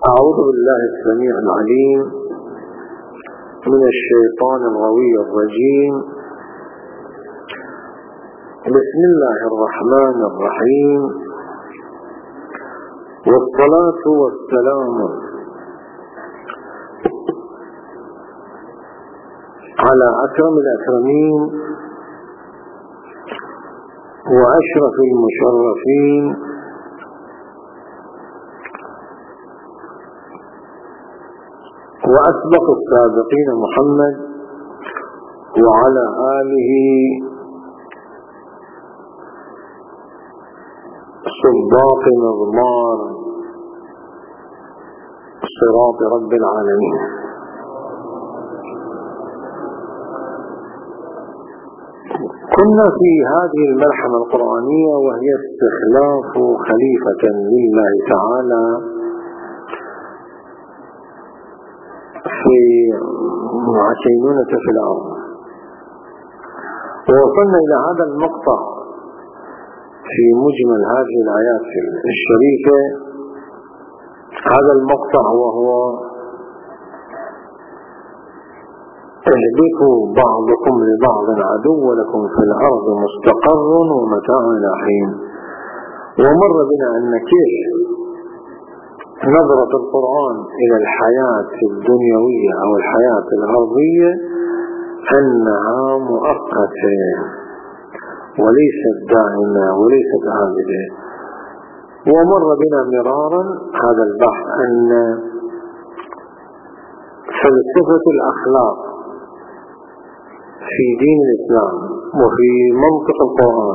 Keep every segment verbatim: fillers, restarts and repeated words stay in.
أعوذ بالله السميع العليم من الشيطان الغوي الرجيم. بسم الله الرحمن الرحيم، والصلاة والسلام على أكرم الأكرمين وأشرف المشرفين وأسبق السابقين محمد وعلى آله صباق مضمار صراط رب العالمين. كنا في هذه الملحمة القرآنية وهي استخلاف خليفة لله تعالى في عشينونة في الأرض، ووصلنا إلى هذا المقطع في مجمل هذه الآيات الشريفة. هذا المقطع وهو اهبطوا بعضكم لبعض عدو ولكم في الأرض مستقر ومتاع إلى حين. ومر بنا أن كيف نظرة القرآن إلى الحياة الدنيوية أو الحياة الأرضية أنها مؤقتة وليست دائمة وليست عابدة. ومر بنا مرارا هذا البحث أن فلسفة الأخلاق في دين الإسلام وفي منطق القرآن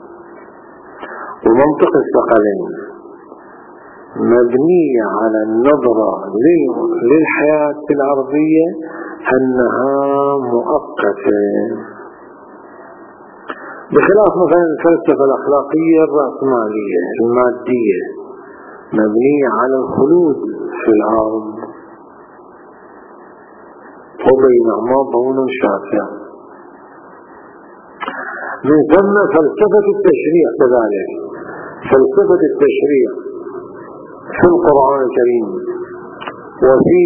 ومنطق الثقلين مبنية على النظرة للحياة الأرضية أنها مؤقتة، بخلاف مثلا الفلسفة الأخلاقية الرأسمالية المادية مبنية على الخلود في الأرض، وبينهما بون شاسع. من ثم فلسفة التشريع كذلك، فلسفة التشريع في القرآن الكريم وفي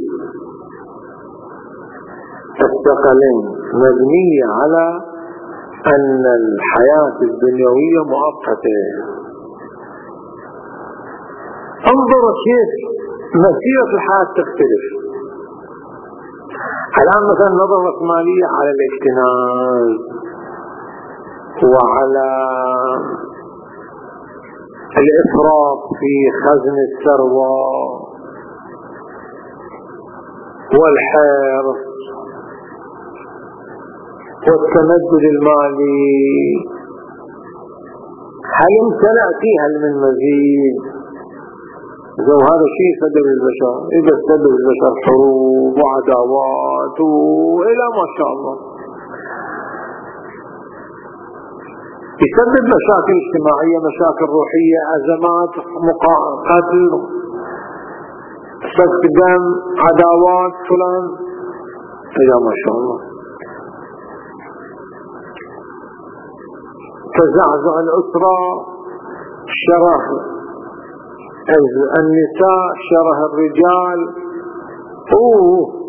الثقلين مبنية على أن الحياة الدنيوية مؤقتة. انظر كيف مسيرة الحياة تختلف. الآن مثلا نظرة رأسمالية على الاكتناز وعلى الإفراط في خزن الثروة والحرص والتمدد المالي، هل امتلأ فيها من مزيد؟ لو هذا شيء سبب البشر، إذا سبب البشر حروب وعداوات وإلى ما شاء الله، يسبب مشاكل اجتماعية، مشاكل روحية، أزمات، قتل، سفك دم، عداوات فلان إلى ما شاء الله. تزعزع الأسرة، شره النساء، شره الرجال، أوه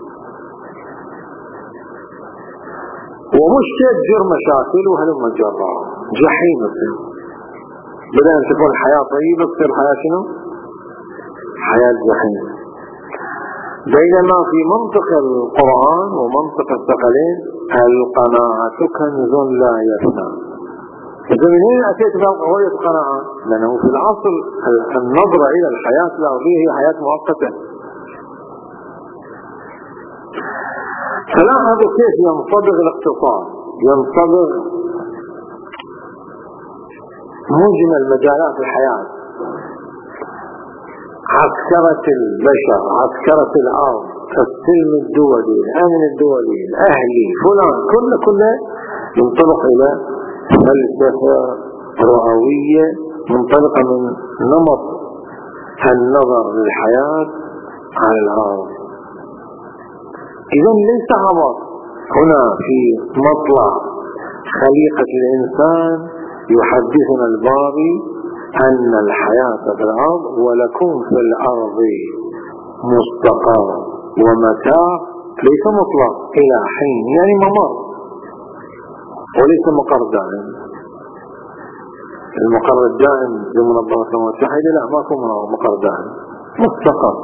ومش تجر مشاكل وهلم جرى جحيم. بدأ أن تكون الحياة طيبة تصير حياة شنو؟ حياة جحيم. بينما في منطق القرآن ومنطق الثقلين القناعة كنز لا يفنى. إذا من هنا أتيت بهوية القناعة؟ لأنه في الأصل النظرة إلى الحياة الأرضية هي حياة مؤقتة. فلاحظوا كيف ينصبغ الاقتصاد، ينصبغ مجمل مجالات الحياة، عسكرة البشر، عسكرة الأرض، السلم الدولي، الأمن الدولي، الأهلي، فلان، كله كله ينطلق إلى فلسفة رؤوية منطلقة من نمط النظر للحياة على الأرض. إذن ليس عبط هنا في مطلع خليقة الإنسان يحدثنا الباري أن الحياة في الأرض ولكم في الأرض مستقر ومتاع ليس مطلق إلى حين، يعني ممر وليس مقر دائم. المقر الدائم لمنظمة الأمم المتحدة لا، ماكو مقر دائم، مستقر.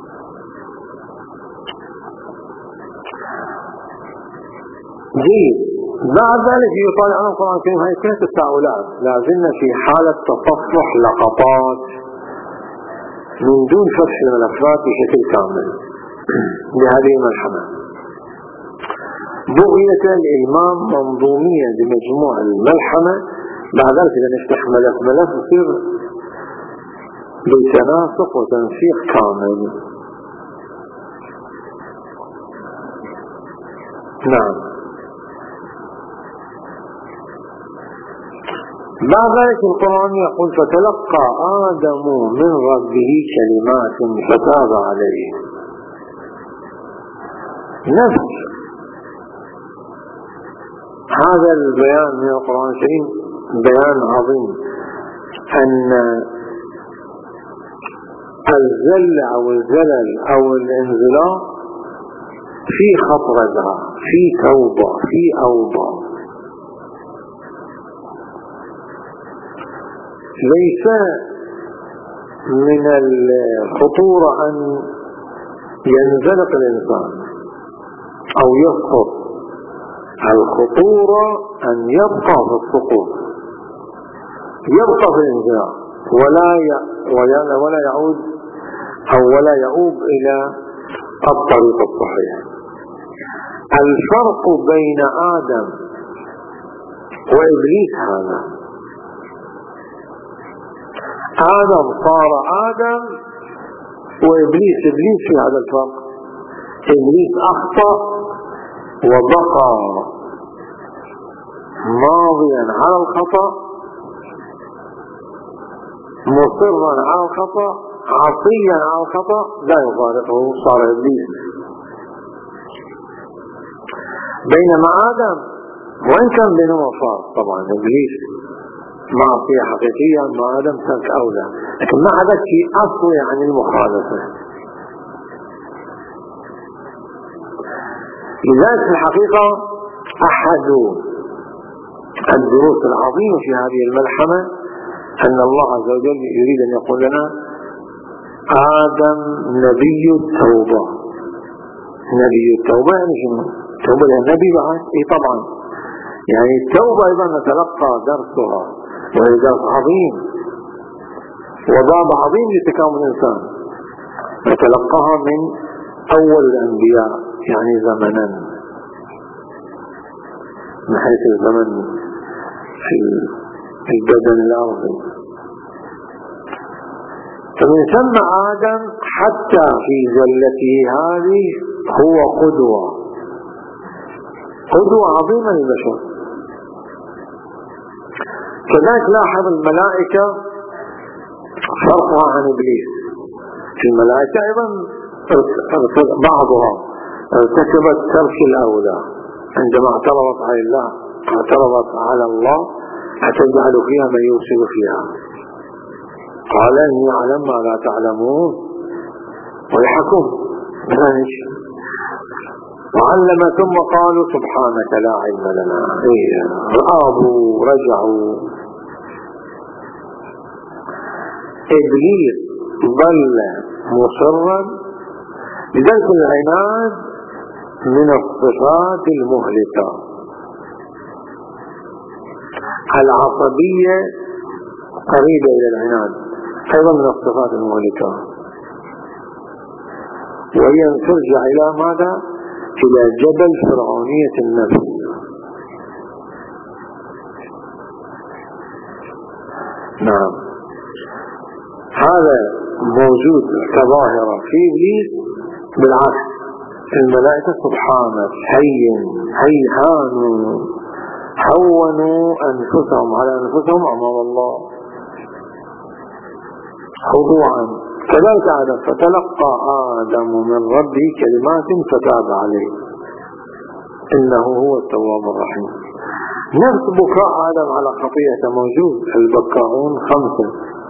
جيد. بعد ذلك يطالعون القرآن الكريم، هذه كلها تساؤلات، لازلنا في حالة تصفح لقطات من دون فتح الملفات بشكل كامل لهذه الملحمة. بغية الإلمام منظوميا لمجموع الملحمة. بعد ذلك إذا نفتح ملف ملف يصير بتناسق وتنسيق كامل. نعم. بعد ذلك القرآن يقول فتلقى آدم من ربه كلمات فتاب عليه. نفس هذا البيان من القرآن الكريم بيان عظيم، أن الزل أو الزلل أو الانزلاق في خطرتها، في توبة، في أوبة. ليس من الخطورة أن ينزلق الإنسان أو يسقط، الخطورة أن يبقى في السقوط، يبقى في الانزلاق ولا ولا يعود أو ولا يعود إلى الطريق الصحيح. الفرق بين آدم وإبليس هذا، آدم صار آدم وإبليس إبليس في هذا الفرق. إبليس أخطأ وبقى ماضيا على الخطأ، مصرا على الخطأ، عصيا على الخطأ، لا يفارقه، صار إبليس. بينما آدم وإن كان بينهما فرق، طبعا إبليس معصية حقيقية، ما آدم ترك أولى، لكن ما هذا شيء أصلي عن المخالفة. لذلك في الحقيقة أحد الدروس العظيمة في هذه الملحمة أن الله عز وجل يريد أن يقول لنا آدم نبي التوبة. نبي التوبة يعني شنو؟ التوبة للنبي بعد؟ إيه طبعا، يعني التوبة أيضا نتلقى درسها، وهي درس عظيم وباب عظيم لتكامل الإنسان، نتلقاها من أول الأنبياء، يعني زمنا من حيث الزمن في البدن الأرضي. فمن ثم آدم حتى في زلته هذه هو قدوة، قدوة عظيمة للبشر. كذلك لاحظ الملائكة فرقها عن إبليس. في الملائكة أيضا بعضها ارتكبت ترك الأولى عندما اعترضت على الله، اعترضت على الله أتجعل فيها من يوصل فيها، قال إني أعلم ما لا تعلمون ويحكم ذلك وعلم، ثم قالوا سبحانك لا علم لنا. إيه رآبوا رجعوا. إبليس ظل مصرا، لذلك العناد من الصفات المهلكة. العصبية قريبة إلى العناد، أيضا من الصفات المهلكة، وهي أن ترجع إلى ماذا؟ إلى جبل فرعونية النفس. نعم، هذا موجود كظاهرة في إبليس. بالعكس الملائكة سبحانك هين هيهانوا هونوا أنفسهم على أنفسهم أمام الله خضوعا. كذلك آدم فتلقى آدم من ربه كلمات فتاب عليه إنه هو التواب الرحيم. نفس بكاء آدم على خطيئته موجود. البكاؤون خمسة: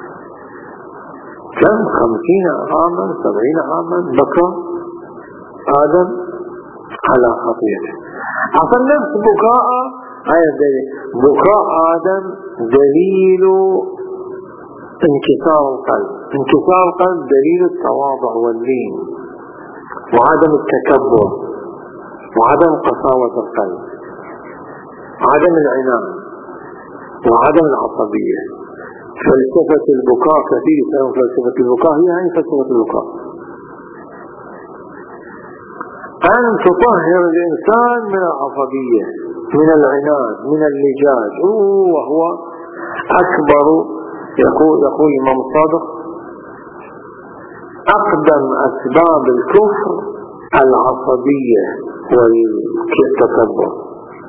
كم خمسين عاما سبعين عاما بكى آدم على خطيئته. أصلا نفس بكاء هاي الدليل، بكاء آدم دليل انكسار القلب. انكسار القلب دليل التواضع واللين وعدم التكبر وعدم قساوة القلب، عدم العناد وعدم العصبية. فلسفة البكاء كثير يسمون فلسفة البكاء، هي هي فلسفة البكاء، أن تطهر الإنسان من العصبية، من العناد، من اللجاج. وهو أكبر، يقول يقول الإمام الصادق: أقدم أسباب الكفر العصبية والتكبر.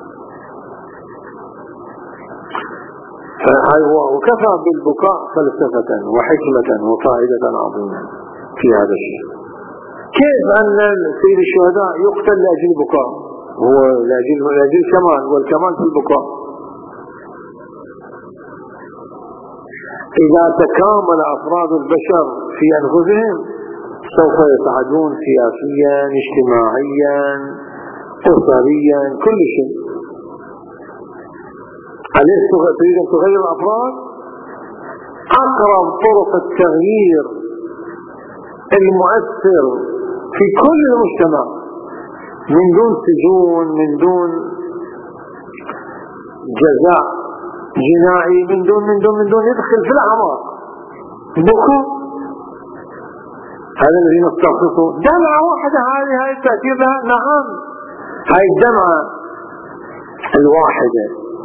وكفى بالبكاء فلسفة وحكمة وفائدة عظيمة في هذا الشيء. كيف أن سيد الشهداء يقتل لأجل البكاء؟ هو لأجل لأجل الكمال، والكمال في البكاء. إذا تكامل أفراد البشر في أنفسهم سوف يسعدون سياسيا، اجتماعيا، أسريا، كل شيء. أليس تريد أن تغير الأفراد؟ أقرب طرق التغيير المؤثر في كل المجتمع من دون سجون، من دون جزاء جنائي، من دون من دون من دون يدخل في الأعماق. بكاء هذا الذي نستخلصه. دمعة واحدة هذه هاي التأثير لها. نعم، هاي الدمعة الواحدة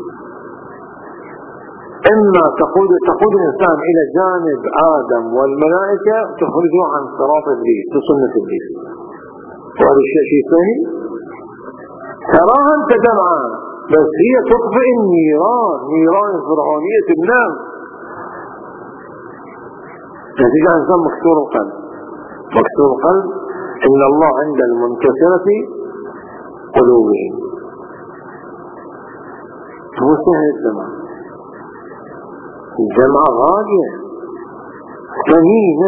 إما تقود تقود الإنسان إلى جانب آدم والملائكة، تخرجه عن صراط إبليس وسنة إبليس. وهذا الشيء شيء ثاني. تراها أنت دمعة بس هي تطفئ النيران، نيران فرعونية النار. نتيجة إنسان مكسور القلب. مكسور القلب إن الله عند المنكسرة قلوبهم. هو سهل الدمعة، الدمعة غالية ثمينة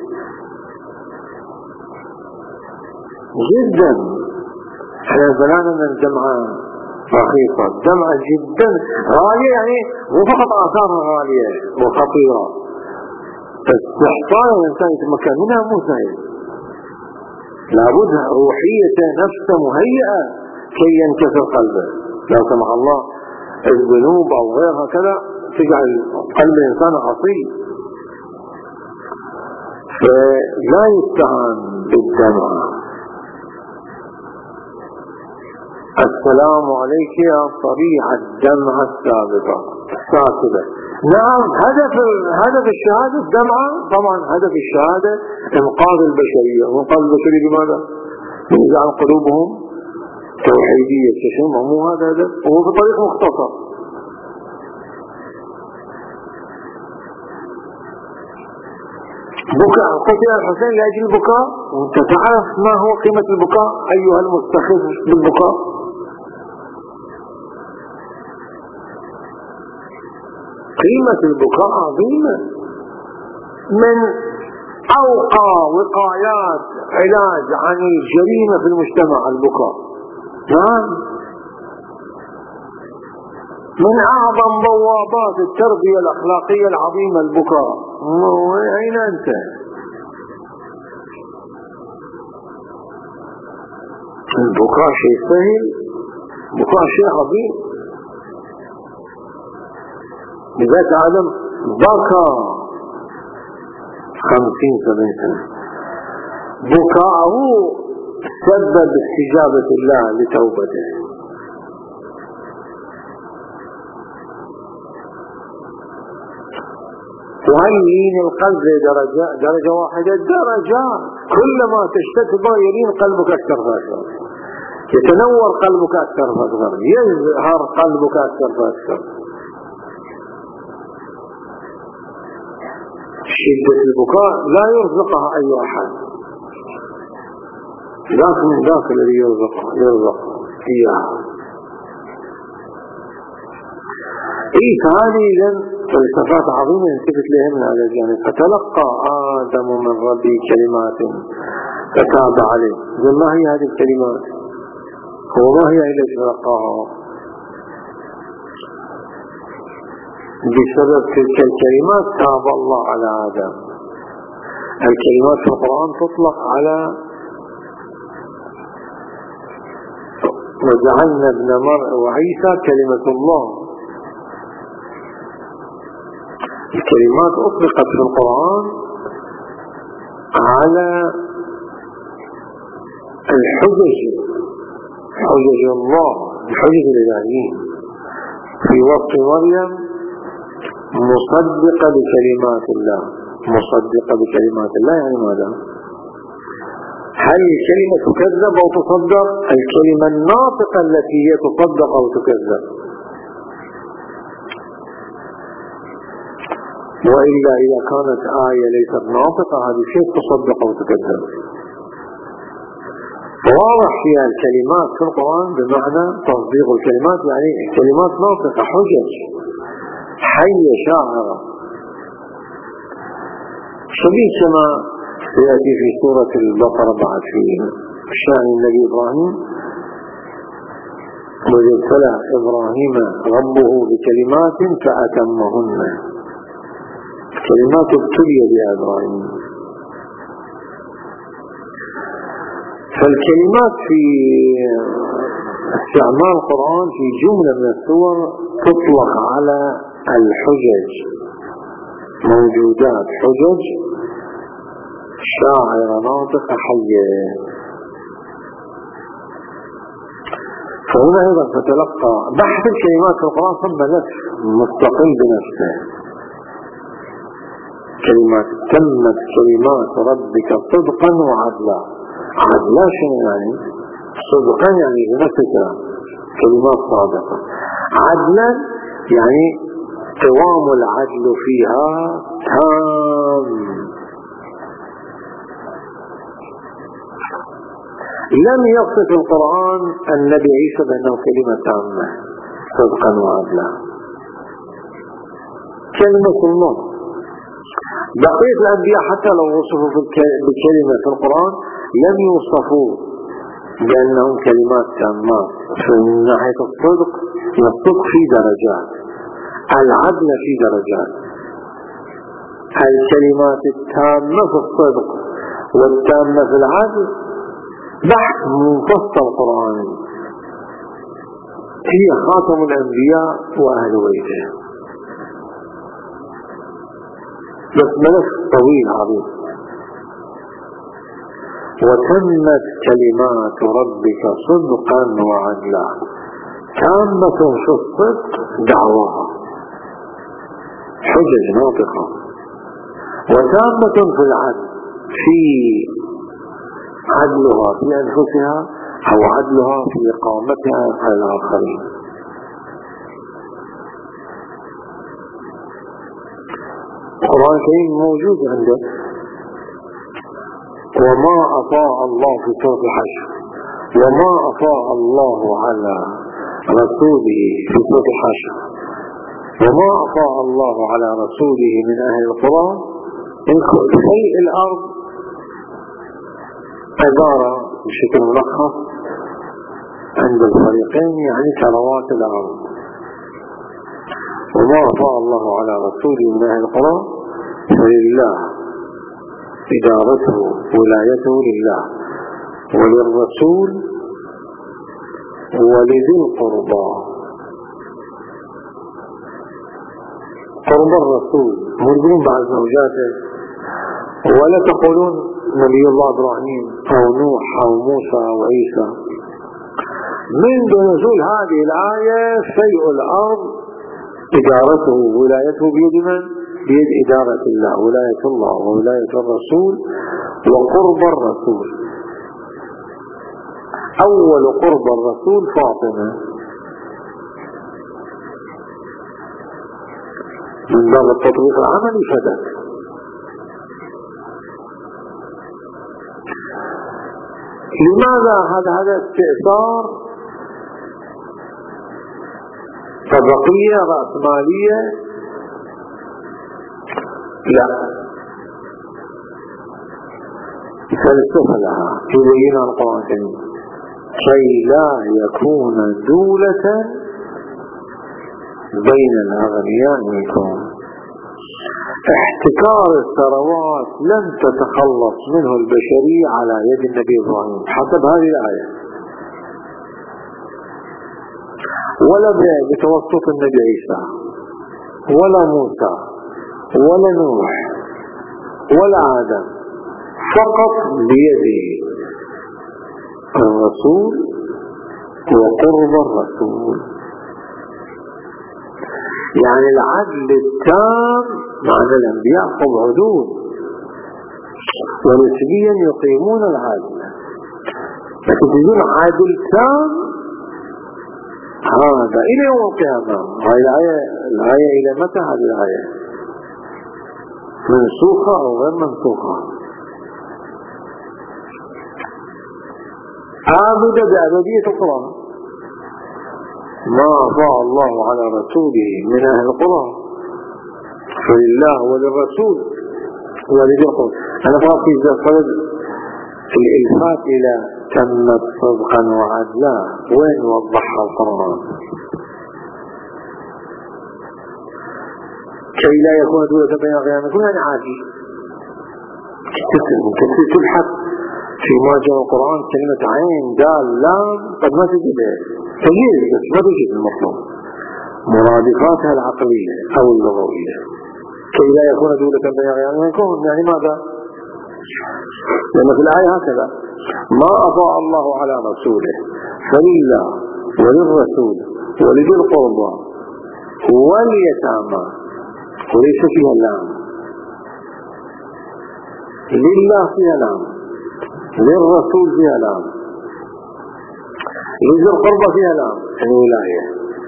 جدا. احنا زمان ان الدمعة رخيصة، الدمعة جدا غالية، يعني مو فقط آثارها غالية وخطيرة، بس تحتاج الإنسان يتمكن منها مو سهل. لابد روحية نفسه مهيئة كي ينكسر قلبه. لو سمح الله الذنوب أو غيرها كذا تجعل قلب الإنسان عصي. فلا يستهان بالدمعة. السلام عليك يا صريح الدمعة السابقة الساكبة. نعم، هدف هدف الشهادة الدمعة. طبعا هدف الشهادة إنقاذ البشرية. وإنقاذ البشرية بماذا؟ يجعل قلوبهم توحيدية. تشم مو هذا هدف، وهو في طريق مختصر. بكاء قتل الحسين لأجل البكاء. وانت تعرف ما هو قيمة البكاء أيها المستخف بالبكاء؟ قيمة البكاء عظيمة. من أوقع وقايات علاج عن الجريمة في المجتمع البكاء. نعم، من أعظم بوابات التربية الأخلاقية العظيمة البكاء. أين أنت؟ البكاء شيء سهل، البكاء شيء عظيم. لذلك آدم بكى خمسين سبعين سنة. بكاءه سبب استجابة الله لتوبته. وهين القلب درجة درجة واحدة درجات. كلما تشتد يلين قلبك أكثر فأكثر، يتنور قلبك أكثر فأكثر، يظهر قلبك أكثر فأكثر. شدة البكاء لا يرزقها أي أحد، ذاك من ذاك الذي يرزق يرزق إياها. إيه، فهذه إذن فلسفات عظيمة ينتبه لها من هذا الجانب. فتلقى آدم من ربي كلمات فتاب عليه. ما هي هذه الكلمات وما هي التي تلقاها؟ بسبب تلك الكلمات تاب الله على آدم. الكلمات في القرآن تطلق على وجعلنا ابن مريم وعيسى كلمة الله. الكلمات أطلقت في القرآن على الحجج، حجج الله، الحجج الإلهيين في وصف مريم مصدقة بكلمات الله. مصدقة بكلمات الله يعني ماذا؟ هل الكلمة تكذب أو تصدق؟ الكلمة الناطقة التي هي تصدق أو تكذب. وإلا إذا كانت آية ليست ناطقة هذه كيف تصدق أو تكذب؟ واضح فيها الكلمات في القرآن بمعنى تصديق الكلمات، يعني الكلمات ناطقة، حجج حية شاعرة، شبيه كما سيأتي في سورة البقرة بعد في شأن النبي إبراهيم: وإذ ابتلى إبراهيم ربه بكلمات فأتمهن. كلمات ابتلي بها إبراهيم. فالكلمات في استعمال القرآن في جملة من السور تطلق على الحجج، موجودات حجج شاعرة ناطقة حية. فهنا أيضا فتلقى بحث الكلمات في القرآن ثم نفس مستقل بنفسه. كلمات تمت كلمات ربك صدقا وعدلا. عدلا شنو يعني؟ صدقا يعني بنفسك كلمات صادقة، عدلا يعني قوام العدل فيها تام. لم يصف القرآن النبي عيسى بأنه كلمة تامة صدقا وعدلا، كلمة الله. بقية الأنبياء حتى لو وصفوا بالكلمة في القرآن لم يوصفوا بأنهم كلمات تامات. من ناحية الصدق، الصدق في درجات، العدل في درجات. الكلمات التامة في الصدق والتامة في العدل بحث منفصل قرآني، هي خاتم الأنبياء وأهل بيته. بس ملف طويل عظيم. وتمت كلمات ربك صدقا وعدلا. تامة في الصدق دعواها حجج ناطقة، وتامة في العدل في عدلها في أنفسها أو عدلها في إقامتها على الآخرين. القرآن الكريم موجود عندك. وما أطاع الله في سورة الحشر، وما أطاع الله على رسوله في سورة الحشر، وما أطاع الله على رسوله من أهل القرى من شيء الأرض عبارة بشكل ملخص عند الفريقين يعني ثروات الأرض. وما أطاع الله على رسوله من أهل القرى فلله إدارته ولايته لله وللرسول ولذي القربى. قرب الرسول مرجون بعد زوجاته، ولا تقولون نبي الله إبراهيم أو نوح أو موسى أو عيسى. منذ نزول هذه الآية شيء الأرض إدارته ولايته بيد من؟ بيد إدارة الله، ولاية الله وولاية الرسول وقرب الرسول. أول قرب الرسول فاطمة، من باب التطبيق العملي فدك. لماذا هذا هذا استئثار طبقية رأسمالية؟ لا، فلسفة لها يبين القرآن الكريم كي لا يكون دولة بين الأغنياء منكم. احتكار الثروات لن تتخلص منه البشرية على يد النبي إبراهيم حسب هذه الآية، ولا بتوسط النبي عيسى ولا موسى ولا نوح ولا آدم، فقط بيد الرسول وقرب الرسول. يعني العدل التام معنى الأنبياء هم عدول ونسبيا يقيمون العدل، لكن تجون عادل تام هذا إلى يوم القيامة. هاي الآية الآية إلى متى هذه الآية؟ منسوخة أو غير منسوخة؟ عابدة بأبدية القرآن، ما أفاء الله على رسوله من أهل القرى فلله وللرسول ولذي القرى. أنا فقط في ذلك الإلفات إلى تمت صدقا وعدلا وين وضحها القرآن؟ كي لا يكون دولة بين الأغنياء منكم، يعني عادي تبحث في مواجهة القرآن كلمة عين دال لام قد ما تجدها تجيز بس ما تجد المطلوب مرادفاتها العقلية أو اللغوية. كي لا يكون دولة بين الأغنياء منكم يعني ماذا؟ لأن في الآية هكذا ما أفاء الله على رسوله فلله وللرسول ولذي القربى واليتامى، وليس فيها اللام، لله فيها لام، للرسول فيها لام، لذي القربى فيها لام الولاية.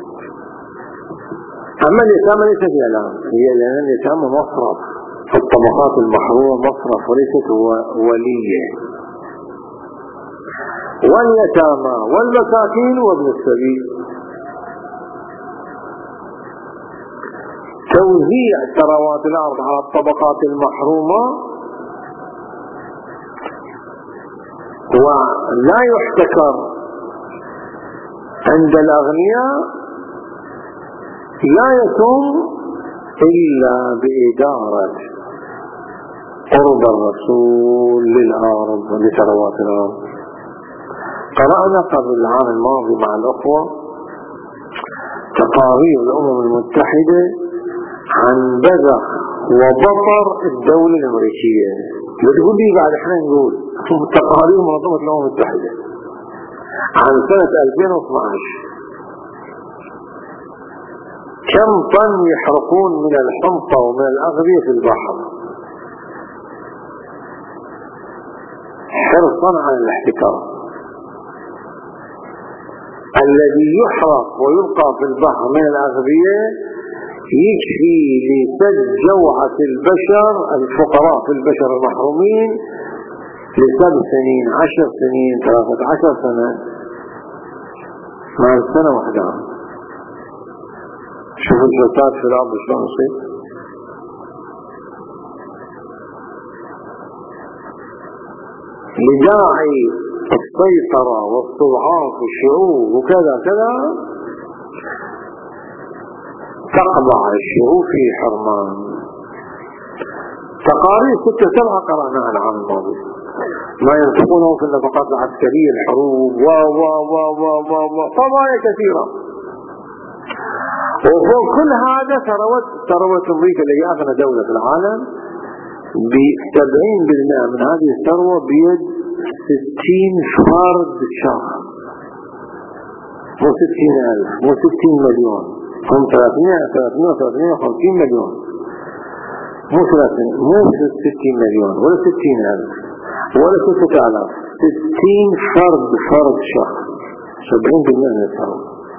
أما اليتامى ليس فيها لام، هي لأن اليتامى مصرف الطبقات المحرومة مصرف وليست ولية. واليتامى والمساكين وابن السبيل. توزيع ثروات الأرض على الطبقات المحرومة ولا يحتكر عند الأغنياء لا يتم إلا بإدارة قرب الرسول للأرض لثروات الأرض. قرأنا قبل العام الماضي مع الأخوة تقارير الأمم المتحدة عن بذخ وبطر الدولة الأمريكية. بتقول لي بعد احنا نقول تقارير منظمة الأمم المتحدة عن سنة ألفين واثناشر كم طن يحرقون من الحنطة ومن الأغذية في البحر حرصا على الاحتكار. الذي يحرق ويلقى في البحر من الأغذية يكفي لسد جوعة البشر الفقراء في البشر المحرومين لسبع سنين عشر سنين ثلاثة عشر سنة مع السنة واحدة. شوفوا الفساد في الأرض شلون يصير. لداعي السيطرة واستضعاف الشعوب وكذا كذا تقضع الشعوب في حرمان. تقارير ستة سبعة قرأناها العام الماضي ما ينفقونه في النفقات العسكرية الحروب و و و و و و قضايا كثيرة. وفوق كل هذا ثروة ثروة أمريكا اللي هي أغنى دولة في العالم بسبعين بالمئة من هذه الثروة بيد ستين فرد شخص، مو ستين ألف مو ستين مليون، هم ثلاثمائة ثلاثمائة ثلاثمائة وخمسين مليون، مو ثلاثين مو ستين مليون ولا ستين ألف ولا ستة آلاف، ستين فرد فرد شخص، سبعين بالمئة من الثروة.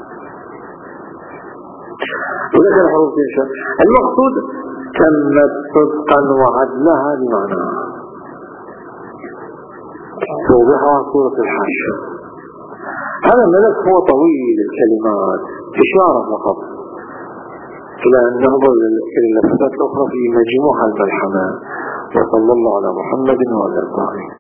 ولكن الحروب تنشأ. المقصود تمت صدقا وعدلها بمعناها توضيحها سورة الحشر. هذا الملف هو طويل الكلمات إشارة فقط إلى أن ننظر إلى اللفتات الأخرى في مجموعة الملحمة. وصلى الله على محمد وعلى آله.